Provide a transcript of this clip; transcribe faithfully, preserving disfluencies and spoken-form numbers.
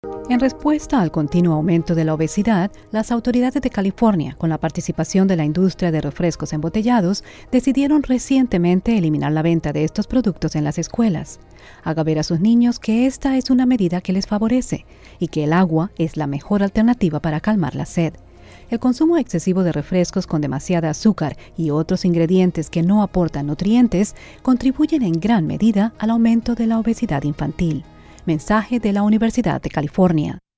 En respuesta al continuo aumento de la obesidad, las autoridades de California, con la participación de la industria de refrescos embotellados, decidieron recientemente eliminar la venta de estos productos en las escuelas. Haga ver a sus niños que esta es una medida que les favorece y que el agua es la mejor alternativa para calmar la sed. El consumo excesivo de refrescos con demasiada azúcar y otros ingredientes que no aportan nutrientes contribuyen en gran medida al aumento de la obesidad infantil. Mensaje de la Universidad de California.